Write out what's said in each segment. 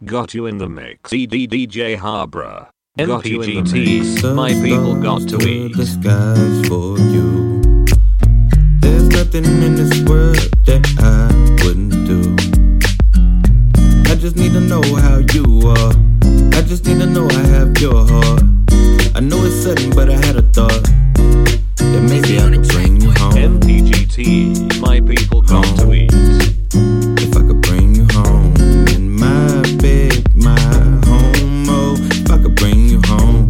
got you in the mix. DJ Harbra, MPGT, my people got to eat. The skies for you. There's nothing in this world that I wouldn't do. I just need to know how you are. I just need to know I have your heart. I know it's sudden, but I had a thought that maybe I could bring you home. MPGT, my people got to eat. If I could bring you home in my bed, my home, oh, if I could bring you home,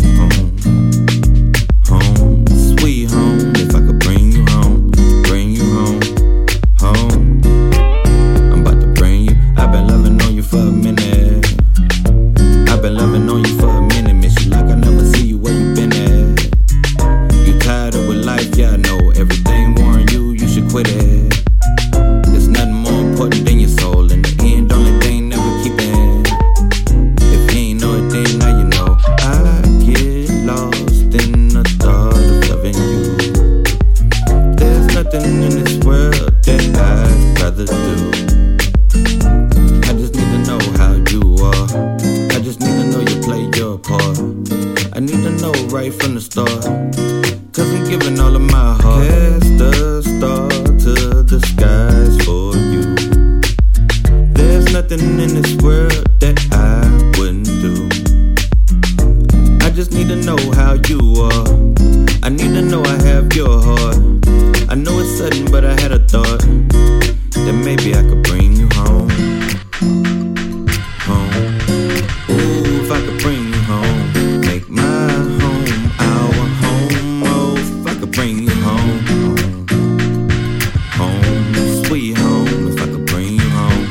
home, sweet home. If I could bring you home, home. I'm about to bring you. I've been loving on you for a minute. I've been loving on you for a minute. Miss you like I never see you where you been at. You tired of with life, yeah I know. Everything warn you, you should quit it. There's nothing more important than your soul. In the end, only thing that we keep it. If you ain't know it, then now you know. I get lost in the thought of loving you. There's nothing in this world that I'd rather do. I just need to know how you are. I just need to know you play your part. I need to know right from the start, 'cause I'm giving all of my heart. Cast the star to the skies for you. There's nothing in this world that I wouldn't do. I just need to know how you are. I need to know I have your heart. I know it's sudden, but I had a thought that maybe I could bring you home. Ooh, if I could bring you home, make my home our home. Oh, if I could bring you home, sweet home. If I could bring you home,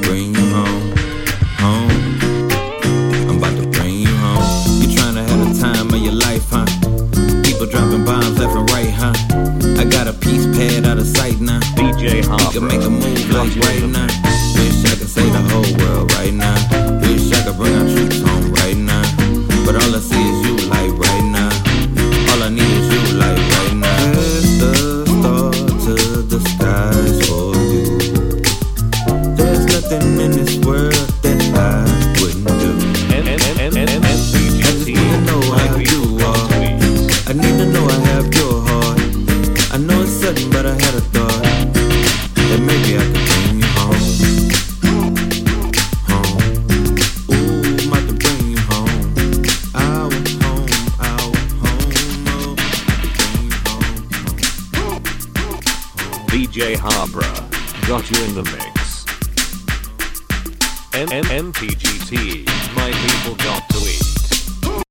home. I'm about to bring you home. You tryna have the time of your life, huh? People dropping bombs left and right, huh? I got a peace pad out of sight now. DJ Harbra, we can make a move like right now. Wish I could save the whole world right now. Wish I could bring our troops home right now. But all I see is you like right now. All I need is you like right now. There's the star to the skies for you. There's nothing in this world that I wouldn't do. I just need to know how you are. I need to know I have your heart. I know it's sudden, but I had a thought that maybe I could bring you home. Ooh, I'm about to bring you home. Our home, oh, I could bring you home. DJ Harbra, got you in the mix. MPGT.